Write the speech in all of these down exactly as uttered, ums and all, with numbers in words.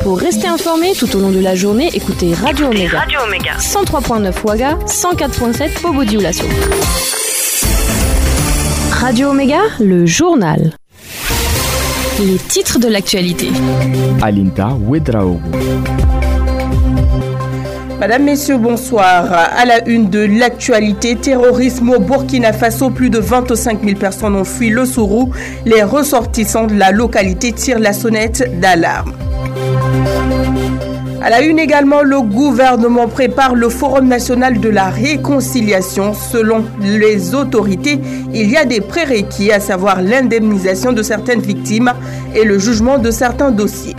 Pour rester informé tout au long de la journée, écoutez Radio Omega. Radio Omega. cent trois virgule neuf Ouaga, cent quatre virgule sept Bobo Dioulasso. Radio Omega, le journal. Les titres de l'actualité. Alinta Ouedraogo. Madame, Messieurs, bonsoir. À la une de l'actualité, terrorisme au Burkina Faso, plus de vingt-cinq mille personnes ont fui le Sourou. Les ressortissants de la localité tirent la sonnette d'alarme. À la une également, le gouvernement prépare le Forum national de la réconciliation. Selon les autorités, il y a des prérequis, à savoir l'indemnisation de certaines victimes et le jugement de certains dossiers.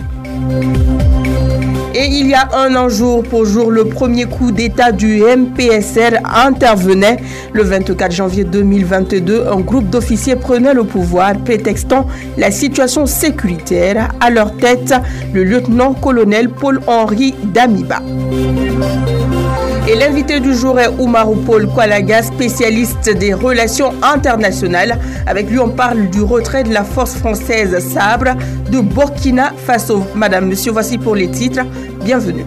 Et il y a un an jour pour jour, le premier coup d'État du M P S R intervenait. Le vingt-quatre janvier deux mille vingt-deux, un groupe d'officiers prenait le pouvoir, prétextant la situation sécuritaire. À leur tête, le lieutenant-colonel Paul-Henri Damiba. Et l'invité du jour est Oumarou Paul Kwalaga, spécialiste des relations internationales. Avec lui, on parle du retrait de la force française Sabre de Burkina Faso. Madame, Monsieur, voici pour les titres. Bienvenue.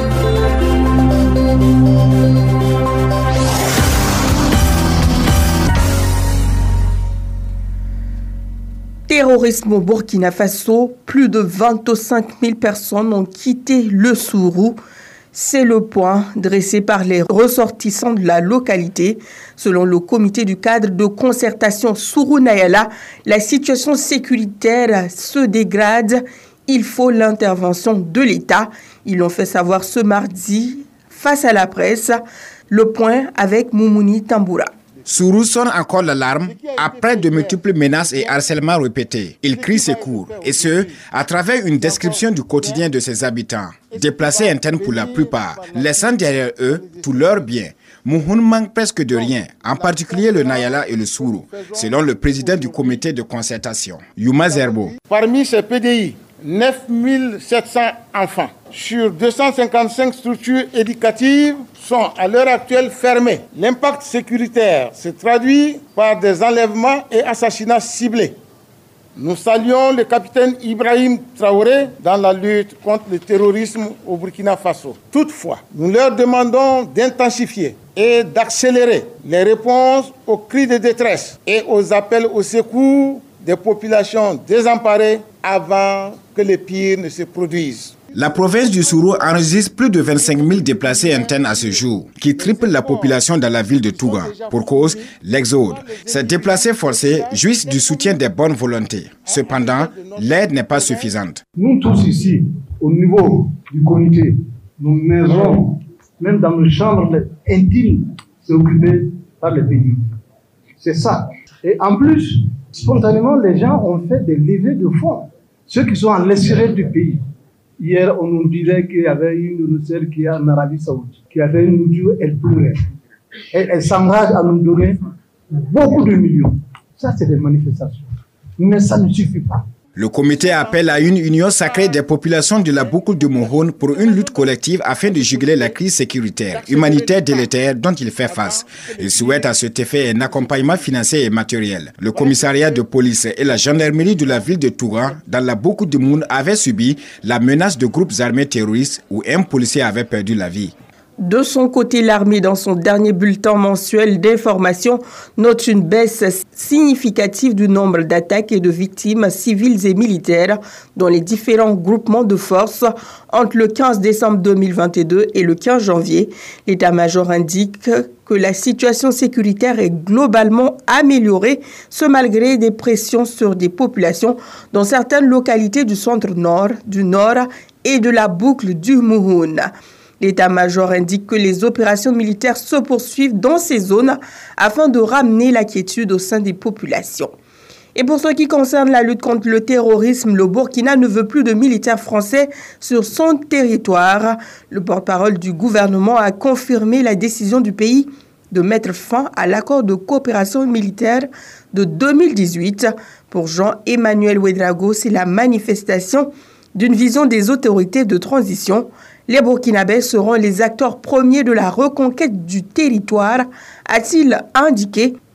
Terrorisme au Burkina Faso, plus de vingt-cinq mille personnes ont quitté le Sourou. C'est le point dressé par les ressortissants de la localité. Selon le comité du cadre de concertation Sourou-Nayala, la situation sécuritaire se dégrade. Il faut l'intervention de l'État. Ils l'ont fait savoir ce mardi face à la presse. Le point avec Moumouni Tamboura. Sourou sonne encore l'alarme après de multiples menaces et harcèlements répétés. Il crie secours, et ce, à travers une description du quotidien de ses habitants, déplacés internes pour la plupart, laissant derrière eux tous leurs biens. Mouhoun manque presque de rien, en particulier le Nayala et le Sourou, selon le président du comité de concertation, Youma Zerbo. Parmi ces P D I, neuf mille sept cents enfants sur deux cent cinquante-cinq structures éducatives sont à l'heure actuelle fermées. L'impact sécuritaire se traduit par des enlèvements et assassinats ciblés. Nous saluons le capitaine Ibrahim Traoré dans la lutte contre le terrorisme au Burkina Faso. Toutefois, nous leur demandons d'intensifier et d'accélérer les réponses aux cris de détresse et aux appels au secours des populations désemparées avant que le pire ne se produise. La province du Sourou enregistre plus de vingt-cinq mille déplacés internes à ce jour, qui triplent la population dans la ville de Tougan. Pour cause, l'exode. Ces déplacés forcés jouissent du soutien des bonnes volontés. Cependant, l'aide n'est pas suffisante. Nous tous ici, au niveau du comité, nos maisons, même dans nos chambres intimes, c'est occupé par les pays. C'est ça. Et en plus, spontanément, les gens ont fait des levées de fonds. Ceux qui sont en l'extérieur du pays. Hier, on nous disait qu'il y avait une de nos sœurs qui est en Arabie Saoudite, qui avait une nourriture, elle pleurait. Elle, elle s'engage à nous donner beaucoup de millions. Ça, c'est des manifestations. Mais ça ne suffit pas. Le comité appelle à une union sacrée des populations de la boucle de Mohone pour une lutte collective afin de juguler la crise sécuritaire, humanitaire délétère dont il fait face. Il souhaite à cet effet un accompagnement financier et matériel. Le commissariat de police et la gendarmerie de la ville de Touran, dans la boucle de Moun, avaient subi la menace de groupes armés terroristes où un policier avait perdu la vie. De son côté, l'armée, dans son dernier bulletin mensuel d'information, note une baisse significative du nombre d'attaques et de victimes civiles et militaires dans les différents groupements de forces entre le quinze décembre deux mille vingt-deux et le quinze janvier. L'état-major indique que la situation sécuritaire est globalement améliorée, ce malgré des pressions sur des populations dans certaines localités du centre-nord, du nord et de la boucle du Mouhoun. L'état-major indique que les opérations militaires se poursuivent dans ces zones afin de ramener la quiétude au sein des populations. Et pour ce qui concerne la lutte contre le terrorisme, le Burkina ne veut plus de militaires français sur son territoire. Le porte-parole du gouvernement a confirmé la décision du pays de mettre fin à l'accord de coopération militaire de deux mille dix-huit. Pour Jean-Emmanuel Ouedraogo, c'est la manifestation d'une vision des autorités de transition. Les Burkinabés seront les acteurs premiers de la reconquête du territoire, a-t-il indiqué.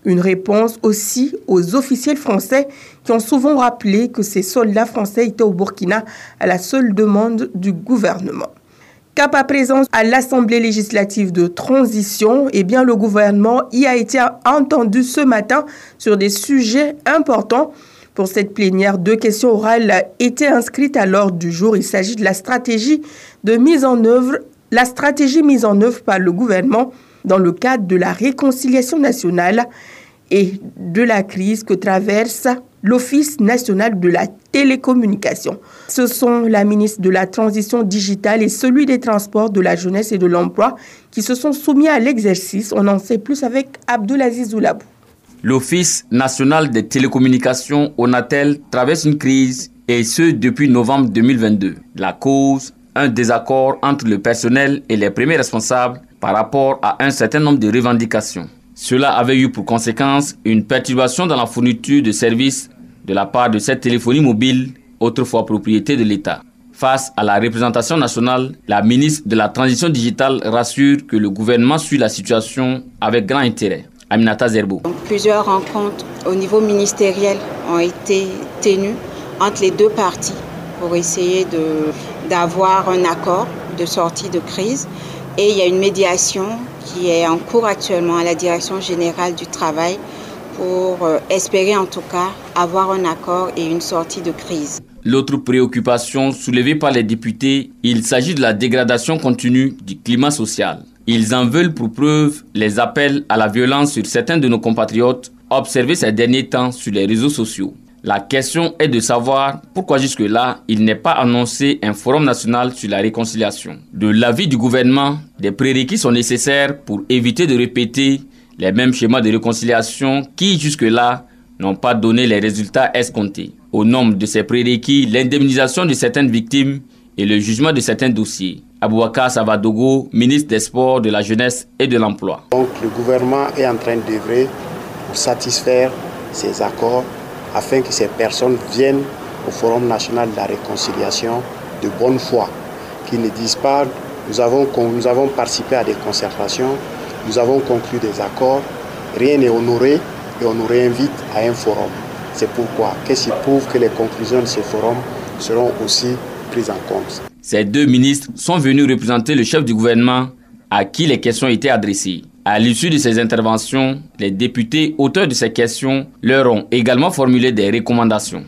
Une réponse aussi aux officiels français qui ont souvent rappelé que ces soldats français étaient au Burkina à la seule demande du gouvernement. Cap à présent à l'Assemblée législative de transition, eh bien le gouvernement y a été entendu ce matin sur des sujets importants. Pour cette plénière, deux questions orales étaient inscrites à l'ordre du jour. Il s'agit de la stratégie de mise en œuvre, la stratégie mise en œuvre par le gouvernement dans le cadre de la réconciliation nationale et de la crise que traverse l'Office national de la télécommunication. Ce sont la ministre de la Transition digitale et celui des Transports, de la Jeunesse et de l'Emploi qui se sont soumis à l'exercice. On en sait plus avec Abdoulaziz Zoulabou. L'Office national des télécommunications, ONATEL, traverse une crise et ce depuis novembre deux mille vingt-deux. La cause, un désaccord entre le personnel et les premiers responsables par rapport à un certain nombre de revendications. Cela avait eu pour conséquence une perturbation dans la fourniture de services de la part de cette téléphonie mobile, autrefois propriété de l'État. Face à la représentation nationale, la ministre de la Transition digitale rassure que le gouvernement suit la situation avec grand intérêt. Aminata Zerbo. Donc, plusieurs rencontres au niveau ministériel ont été tenues entre les deux parties pour essayer de, d'avoir un accord de sortie de crise. Et il y a une médiation qui est en cours actuellement à la Direction générale du travail pour euh, espérer en tout cas avoir un accord et une sortie de crise. L'autre préoccupation soulevée par les députés, il s'agit de la dégradation continue du climat social. Ils en veulent pour preuve les appels à la violence sur certains de nos compatriotes observés ces derniers temps sur les réseaux sociaux. La question est de savoir pourquoi jusque-là, il n'est pas annoncé un forum national sur la réconciliation. De l'avis du gouvernement, des prérequis sont nécessaires pour éviter de répéter les mêmes schémas de réconciliation qui jusque-là n'ont pas donné les résultats escomptés. Au nombre de ces prérequis, l'indemnisation de certaines victimes et le jugement de certains dossiers. Aboubakar Savadogo, ministre des Sports, de la Jeunesse et de l'Emploi. Donc le gouvernement est en train d'œuvrer pour satisfaire ces accords afin que ces personnes viennent au Forum national de la réconciliation de bonne foi, qui ne disent pas nous avons, nous avons participé à des concertations, nous avons conclu des accords, rien n'est honoré et on nous réinvite à un forum. C'est pourquoi, qu'est-ce qui prouve que les conclusions de ces forums seront aussi prises en compte. Ces deux ministres sont venus représenter le chef du gouvernement à qui les questions étaient adressées. À l'issue de ces interventions, les députés auteurs de ces questions leur ont également formulé des recommandations.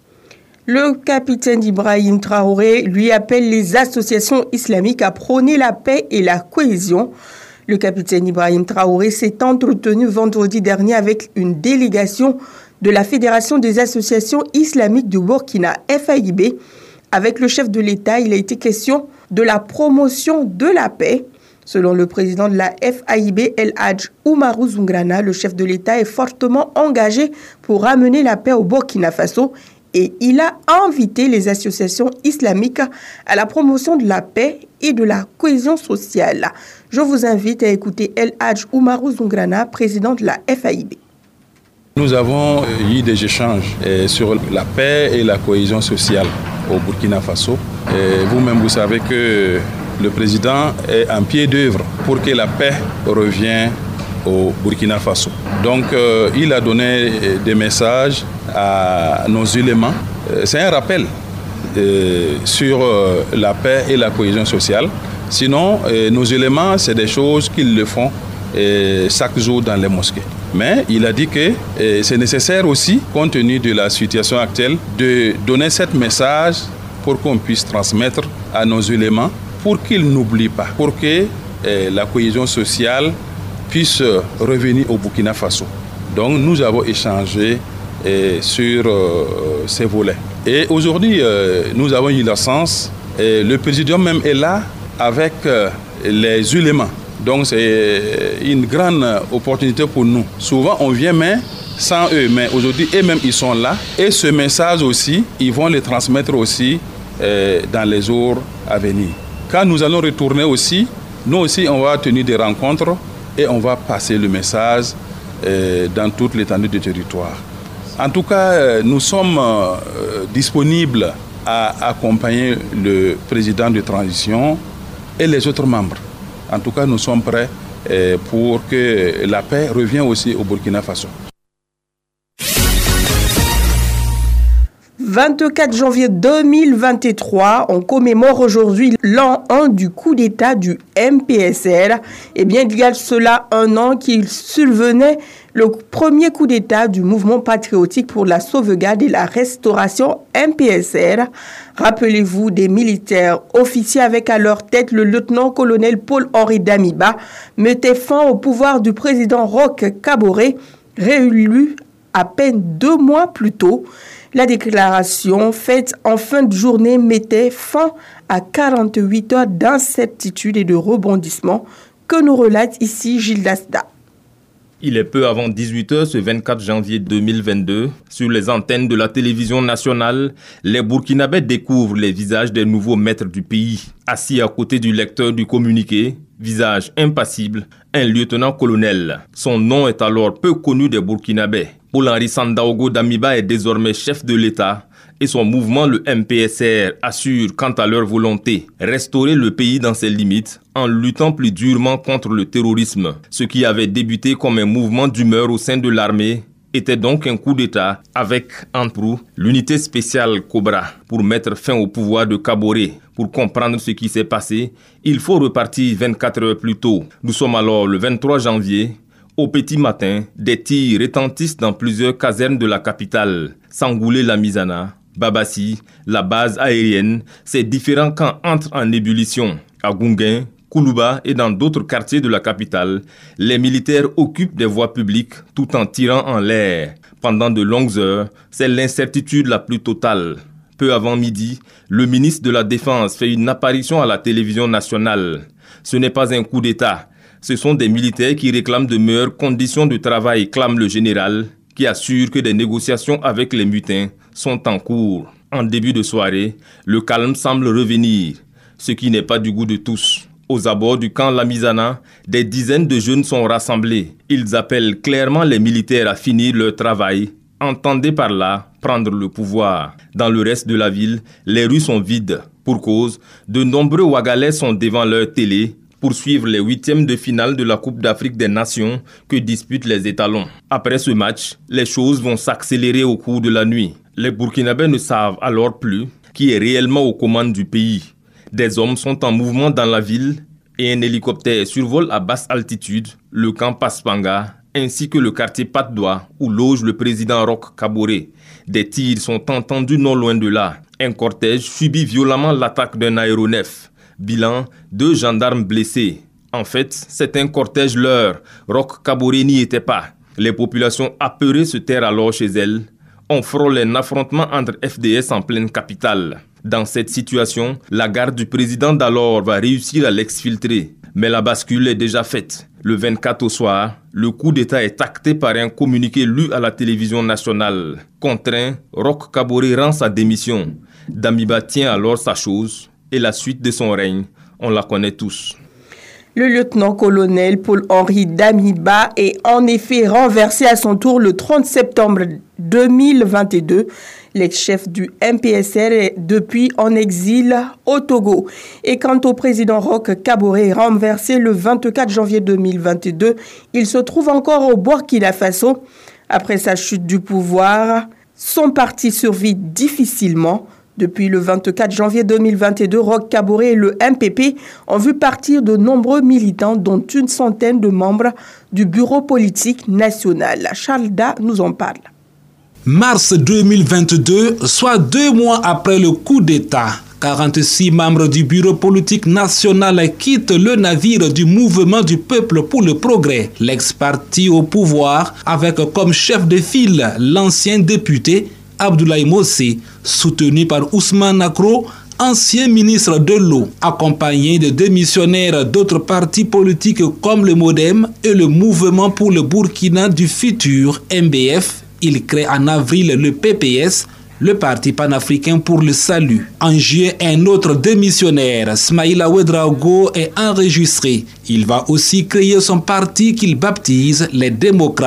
Le capitaine Ibrahim Traoré lui appelle les associations islamiques à prôner la paix et la cohésion. Le capitaine Ibrahim Traoré s'est entretenu vendredi dernier avec une délégation de la Fédération des associations islamiques du Burkina, F A I B. Avec le chef de l'État, il a été question de la promotion de la paix. Selon le président de la F A I B, El Hadj Oumarou Zoungrana, le chef de l'État est fortement engagé pour ramener la paix au Burkina Faso et il a invité les associations islamiques à la promotion de la paix et de la cohésion sociale. Je vous invite à écouter El Hadj Oumarou Zoungrana, président de la F A I B. Nous avons eu des échanges sur la paix et la cohésion sociale au Burkina Faso. Et vous-même, vous savez que le président est en pied d'œuvre pour que la paix revienne au Burkina Faso. Donc, euh, il a donné des messages à nos éléments. C'est un rappel euh, sur euh, la paix et la cohésion sociale. Sinon, euh, nos éléments, c'est des choses qu'ils le font euh, chaque jour dans les mosquées. Mais il a dit que euh, c'est nécessaire aussi, compte tenu de la situation actuelle, de donner ce message pour qu'on puisse transmettre à nos éléments, pour qu'ils n'oublient pas, pour que euh, la cohésion sociale puisse revenir au Burkina Faso. Donc nous avons échangé euh, sur euh, ces volets. Et aujourd'hui, euh, nous avons eu la chance, et le président même est là avec euh, les éléments. Donc c'est une grande opportunité pour nous. Souvent on vient mais sans eux, mais aujourd'hui eux-mêmes ils sont là. Et ce message aussi, ils vont le transmettre aussi euh, dans les jours à venir. Quand nous allons retourner aussi, nous aussi on va tenir des rencontres et on va passer le message euh, dans toute l'étendue du territoire. En tout cas, euh, nous sommes euh, disponibles à accompagner le président de transition et les autres membres. En tout cas, nous sommes prêts pour que la paix revienne aussi au Burkina Faso. vingt-quatre janvier deux mille vingt-trois, on commémore aujourd'hui l'an un du coup d'État du M P S R. Et bien, il y a cela un an qu'il survenait le premier coup d'État du mouvement patriotique pour la sauvegarde et la restauration M P S R. Rappelez-vous, des militaires officiers avec à leur tête le lieutenant-colonel Paul-Henri Damiba mettaient fin au pouvoir du président Roch Kaboré, réélu à peine deux mois plus tôt. La déclaration faite en fin de journée mettait fin à quarante-huit heures d'incertitude et de rebondissement que nous relate ici Gilles Dasda. Il est peu avant dix-huit heures ce vingt-quatre janvier deux mille vingt-deux. Sur les antennes de la télévision nationale, les Burkinabés découvrent les visages des nouveaux maîtres du pays. Assis à côté du lecteur du communiqué, visage impassible, un lieutenant-colonel. Son nom est alors peu connu des Burkinabés. Paul-Henri Sandaogo Damiba est désormais chef de l'État et son mouvement, le M P S R, assure quant à leur volonté restaurer le pays dans ses limites en luttant plus durement contre le terrorisme. Ce qui avait débuté comme un mouvement d'humeur au sein de l'armée était donc un coup d'État avec, en proue, l'unité spéciale Cobra pour mettre fin au pouvoir de Kaboré. Pour comprendre ce qui s'est passé, il faut repartir vingt-quatre heures plus tôt. Nous sommes alors le vingt-trois janvier. Au petit matin, des tirs retentissent dans plusieurs casernes de la capitale. Sangoulé-la-Mizana, Babassi, la base aérienne, ces différents camps entrent en ébullition. À Gunguin, Koulouba et dans d'autres quartiers de la capitale, les militaires occupent des voies publiques tout en tirant en l'air. Pendant de longues heures, c'est l'incertitude la plus totale. Peu avant midi, le ministre de la Défense fait une apparition à la télévision nationale. Ce n'est pas un coup d'État. Ce sont des militaires qui réclament de meilleures conditions de travail, clame le général, qui assure que des négociations avec les mutins sont en cours. En début de soirée, le calme semble revenir, ce qui n'est pas du goût de tous. Aux abords du camp Lamizana, des dizaines de jeunes sont rassemblés. Ils appellent clairement les militaires à finir leur travail. Entendez par là prendre le pouvoir. Dans le reste de la ville, les rues sont vides. Pour cause, de nombreux Ouagalais sont devant leur télé pour suivre les huitièmes de finale de la Coupe d'Afrique des Nations que disputent les étalons. Après ce match, les choses vont s'accélérer au cours de la nuit. Les Burkinabés ne savent alors plus qui est réellement aux commandes du pays. Des hommes sont en mouvement dans la ville et un hélicoptère survole à basse altitude le camp Paspanga ainsi que le quartier Patdoua où loge le président Roch Kaboré. Des tirs sont entendus non loin de là. Un cortège subit violemment l'attaque d'un aéronef. Bilan, deux gendarmes blessés. En fait, c'est un cortège leur. Roch Kaboré n'y était pas. Les populations apeurées se terrent alors chez elles. On frôle un affrontement entre F D S en pleine capitale. Dans cette situation, la garde du président d'alors va réussir à l'exfiltrer. Mais la bascule est déjà faite. Le vingt-quatre au soir, le coup d'État est acté par un communiqué lu à la télévision nationale. Contraint, Roch Kaboré rend sa démission. Damiba tient alors sa chose. Et la suite de son règne, on la connaît tous. Le lieutenant-colonel Paul-Henri Damiba est en effet renversé à son tour le trente septembre deux mille vingt-deux. L'ex-chef du M P S R est depuis en exil au Togo. Et quant au président Roch Kaboré, renversé le vingt-quatre janvier deux mille vingt-deux, il se trouve encore au Burkina Faso. Après sa chute du pouvoir, son parti survit difficilement. Depuis le vingt-quatre janvier deux mille vingt-deux, Roch Kaboré et le M P P ont vu partir de nombreux militants, dont une centaine de membres du bureau politique national. Charles Da nous en parle. Mars deux mille vingt-deux, soit deux mois après le coup d'État, quarante-six membres du bureau politique national quittent le navire du mouvement du peuple pour le progrès, l'ex-parti au pouvoir, avec comme chef de file l'ancien député Abdoulaye Mossé, soutenu par Ousmane Nakro, ancien ministre de l'eau, accompagné de démissionnaires d'autres partis politiques comme le MODEM et le Mouvement pour le Burkina du futur M B F. Il crée en avril le P P S, le Parti panafricain pour le salut. En juillet, un autre démissionnaire, Smaïla Ouedraogo, est enregistré. Il va aussi créer son parti qu'il baptise les démocrates.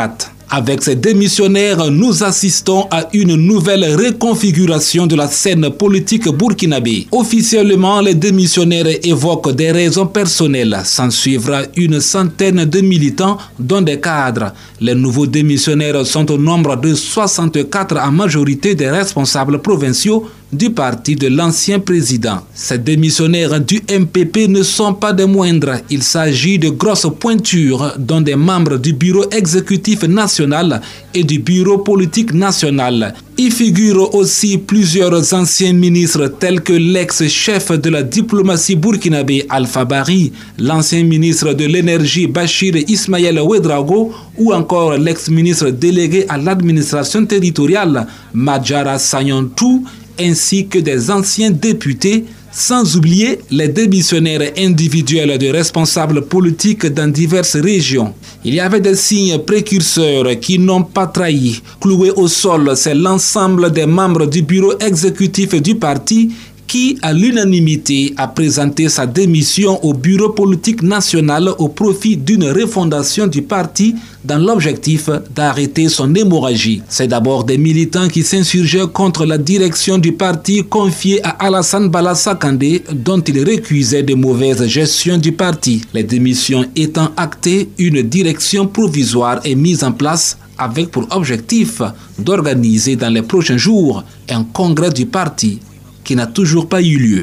Avec ces démissionnaires, nous assistons à une nouvelle reconfiguration de la scène politique burkinabé. Officiellement, les démissionnaires évoquent des raisons personnelles. S'en suivra une centaine de militants, dont des cadres. Les nouveaux démissionnaires sont au nombre de soixante-quatre, en majorité des responsables provinciaux du parti de l'ancien président. Ces démissionnaires du M P P ne sont pas des moindres. Il s'agit de grosses pointures, dont des membres du bureau exécutif national et du bureau politique national. Y figurent aussi plusieurs anciens ministres tels que l'ex-chef de la diplomatie burkinabé Alpha Bari, l'ancien ministre de l'énergie Bachir Ismaël Ouedraogo ou encore l'ex-ministre délégué à l'administration territoriale Madjara Sayontou, ainsi que des anciens députés, sans oublier les démissionnaires individuels de responsables politiques dans diverses régions. Il y avait des signes précurseurs qui n'ont pas trahi. Cloué au sol, c'est l'ensemble des membres du bureau exécutif du parti qui, à l'unanimité, a présenté sa démission au bureau politique national au profit d'une refondation du parti dans l'objectif d'arrêter son hémorragie. C'est d'abord des militants qui s'insurgeaient contre la direction du parti confiée à Alassane Balassa Kandé, dont il récusait de mauvaise gestion du parti. Les démissions étant actées, une direction provisoire est mise en place avec pour objectif d'organiser dans les prochains jours un congrès du parti qui n'a toujours pas eu lieu.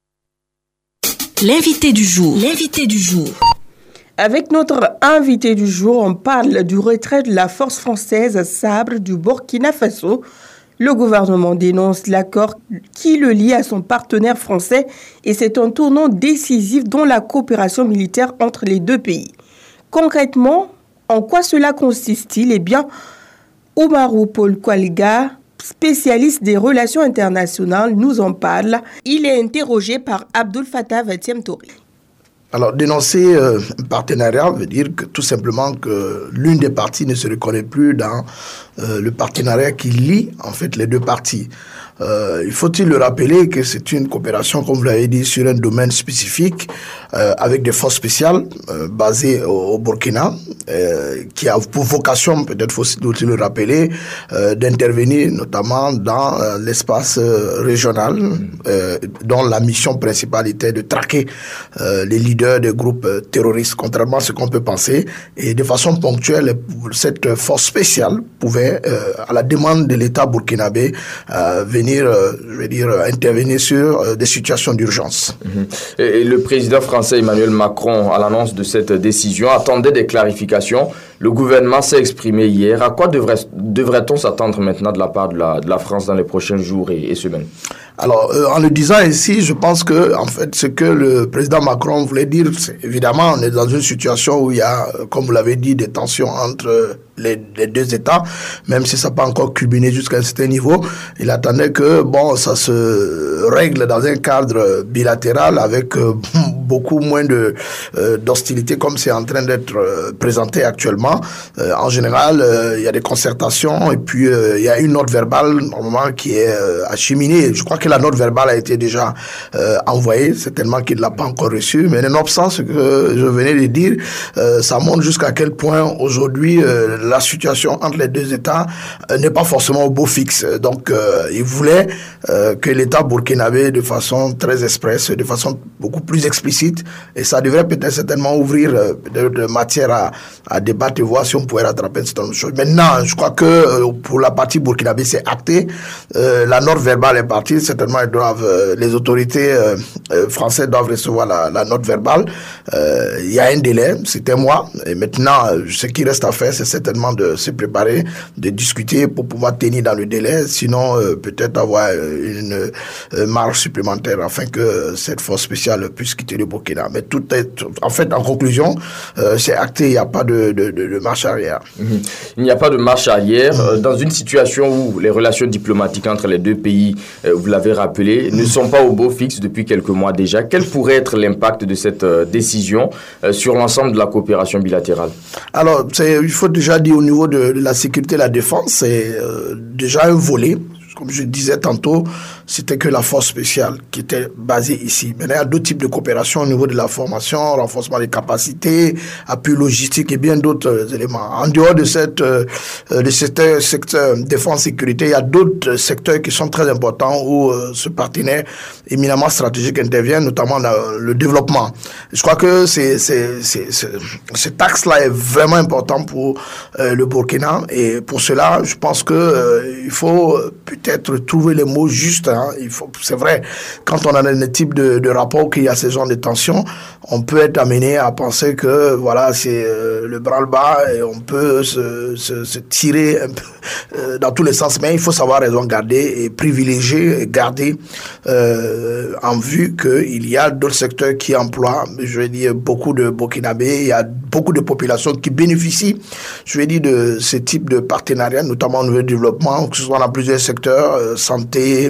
L'invité du jour. L'invité du jour. Avec notre invité du jour, on parle du retrait de la force française Sabre du Burkina Faso. Le gouvernement dénonce l'accord qui le lie à son partenaire français et c'est un tournant décisif dans la coopération militaire entre les deux pays. Concrètement, en quoi cela consiste-t-il? Eh bien, Oumarou Paul Kwalga, spécialiste des relations internationales, nous en parle. Il est interrogé par Abdul Fattah Vatiam Tori. Alors, dénoncer euh, un partenariat veut dire que tout simplement que l'une des parties ne se reconnaît plus dans euh, le partenariat qui lie en fait les deux parties. Euh, il faut-il le rappeler que c'est une coopération, comme vous l'avez dit, sur un domaine spécifique euh, avec des forces spéciales euh, basées au, au Burkina, euh, qui a pour vocation, peut-être faut-il le rappeler, euh, d'intervenir notamment dans euh, l'espace euh, régional, euh, dont la mission principale était de traquer euh, les leaders des groupes euh, terroristes, contrairement à ce qu'on peut penser. Et de façon ponctuelle, cette force spéciale pouvait, euh, à la demande de l'État burkinabé, euh, venir Venir, euh, je veux dire, intervenir sur euh, des situations d'urgence. Mmh. Et, et le président français Emmanuel Macron, à l'annonce de cette décision, attendait des clarifications. Le gouvernement s'est exprimé hier. À quoi devrait, devrait-on s'attendre maintenant de la part de la, de la France dans les prochains jours et, et semaines? Alors, euh, en le disant ici, je pense que, en fait, ce que le président Macron voulait dire, c'est évidemment, on est dans une situation où il y a, comme vous l'avez dit, des tensions entre les, les deux États, même si ça n'a pas encore culminé jusqu'à un certain niveau. Il attendait que, bon, ça se règle dans un cadre bilatéral avec euh, beaucoup moins de euh, d'hostilité comme c'est en train d'être euh, présenté actuellement. Euh, en général, euh, il y a des concertations et puis euh, il y a une note verbale, normalement, qui est euh, acheminée. Je crois que la note verbale a été déjà euh, envoyée, certainement qu'il ne l'a pas encore reçue, mais nonobstant ce que je venais de dire, euh, ça montre jusqu'à quel point aujourd'hui euh, la situation entre les deux États euh, n'est pas forcément au beau fixe. Donc euh, il voulait euh, que l'État burkinabé, de façon très expresse, de façon beaucoup plus explicite, et ça devrait peut-être certainement ouvrir euh, de, de matière à, à débattre et voir si on pouvait rattraper un certain nombre de choses. Maintenant, je crois que euh, pour la partie burkinabé, c'est acté, euh, la note verbale est partie. Certainement, ils doivent, euh, les autorités euh, euh, françaises doivent recevoir la, la note verbale. Euh, il y a un délai, c'est un mois. Et maintenant, ce qui reste à faire, c'est certainement de se préparer, de discuter pour pouvoir tenir dans le délai. Sinon, euh, peut-être avoir une euh, marge supplémentaire afin que cette force spéciale puisse quitter le Burkina. Mais tout est, en fait, en conclusion, euh, c'est acté. Il n'y a pas de, de, de, de marche arrière. Mmh. Il n'y a pas de marche arrière. Mmh. Dans une situation où les relations diplomatiques entre les deux pays, euh, vous l'avez rappelé, ne sont pas au beau fixe depuis quelques mois déjà. Quel pourrait être l'impact de cette euh, décision euh, sur l'ensemble de la coopération bilatérale? Alors, c'est, il faut déjà dire au niveau de, de la sécurité et la défense, c'est euh, déjà un volet. Comme je disais tantôt, c'était que la force spéciale qui était basée ici. Maintenant, il y a d'autres types de coopération au niveau de la formation, renforcement des capacités, appui logistique et bien d'autres éléments. En dehors de cette euh, de secteur, secteur défense-sécurité, il y a d'autres secteurs qui sont très importants où euh, ce partenaire éminemment stratégique intervient, notamment dans le développement. Je crois que c'est, c'est, c'est, c'est, cet axe-là est vraiment important pour euh, le Burkina, et pour cela, je pense que euh, il faut peut-être trouver les mots justes. Hein. Il faut, c'est vrai, quand on a un type de, de rapport qu'il y a ce genre de tension, on peut être amené à penser que voilà, c'est euh, le branle-bas et on peut se, se, se tirer un peu euh, dans tous les sens, mais il faut savoir raison garder et privilégier et garder euh, en vue qu'il y a d'autres secteurs qui emploient, je vais dire, beaucoup de Burkinabés, il y a beaucoup de populations qui bénéficient, je vais dire, de ce type de partenariat, notamment au niveau du développement, que ce soit dans plusieurs secteurs, euh, santé,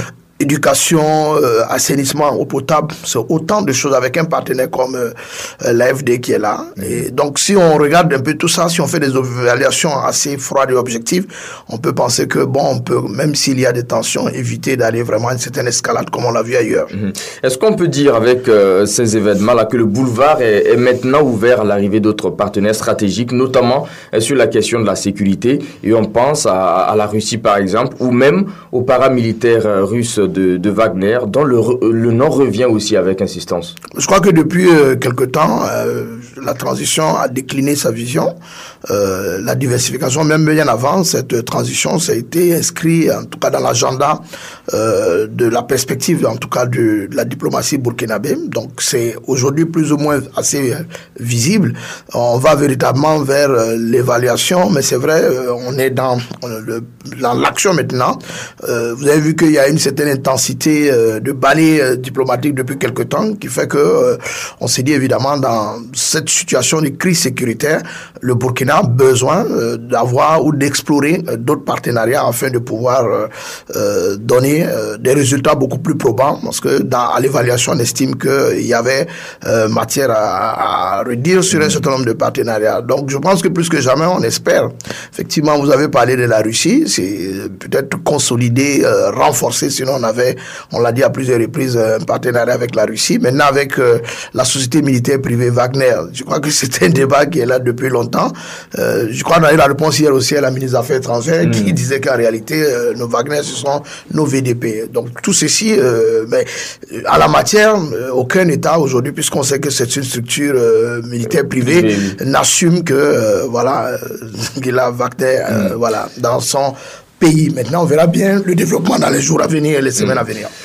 éducation, euh, assainissement, eau potable, c'est autant de choses avec un partenaire comme euh, l'A F D qui est là. Et donc, si on regarde un peu tout ça, si on fait des évaluations assez froides et objectives, on peut penser que, bon, on peut, même s'il y a des tensions, éviter d'aller vraiment à une certaine escalade comme on l'a vu ailleurs. Mmh. Est-ce qu'on peut dire avec euh, ces événements-là que le boulevard est, est maintenant ouvert à l'arrivée d'autres partenaires stratégiques, notamment euh, sur la question de la sécurité, et on pense à, à la Russie par exemple, ou même aux paramilitaires euh, russes De, de Wagner, dont le, le nom revient aussi avec insistance? Je crois que depuis euh, quelque temps, euh, la transition a décliné sa vision. Euh, la diversification, même bien avant cette transition, ça a été inscrit, en tout cas dans l'agenda euh, de la perspective, en tout cas de, de la diplomatie burkinabé. Donc c'est aujourd'hui plus ou moins assez euh, visible. On va véritablement vers euh, l'évaluation, mais c'est vrai, euh, on est dans, le, dans l'action maintenant. Euh, vous avez vu qu'il y a une certaine intensité euh, de balai euh, diplomatique depuis quelque temps, qui fait que euh, on s'est dit évidemment dans cette situation de crise sécuritaire, le Burkina a besoin euh, d'avoir ou d'explorer euh, d'autres partenariats afin de pouvoir euh, euh, donner euh, des résultats beaucoup plus probants, parce que dans à l'évaluation on estime qu'il y avait euh, matière à, à redire sur un certain nombre de partenariats. Donc je pense que plus que jamais on espère. Effectivement, vous avez parlé de la Russie, c'est peut-être consolider, euh, renforcer, sinon on avait, on l'a dit à plusieurs reprises, un partenariat avec la Russie. Maintenant avec euh, la société militaire privée Wagner, je crois que c'est un débat qui est là depuis longtemps. Euh, je crois qu'on a eu la réponse hier aussi à la ministre des Affaires étrangères mmh. qui disait qu'en réalité, euh, nos Wagner, ce sont nos V D P. Donc tout ceci, euh, mais à la matière, euh, aucun État aujourd'hui, puisqu'on sait que c'est une structure euh, militaire privée, mmh. n'assume que euh, voilà, euh, qu'il a Wagner, euh, mmh. voilà, dans son pays. Maintenant, on verra bien le développement dans les jours à venir et les semaines mmh. à venir.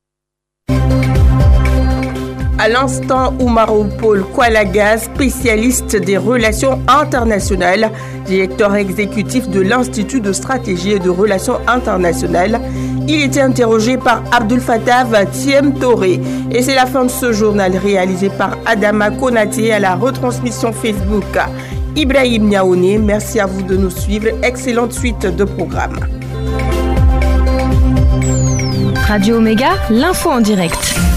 À l'instant, Oumarou Paul Kwalaga, spécialiste des relations internationales, directeur exécutif de l'Institut de stratégie et de relations internationales, il était interrogé par Abdul Fattah Tiem Touré. Et c'est la fin de ce journal réalisé par Adama Konaté à la retransmission Facebook. Ibrahim Niaoune, merci à vous de nous suivre. Excellente suite de programmes. Radio Omega, l'info en direct.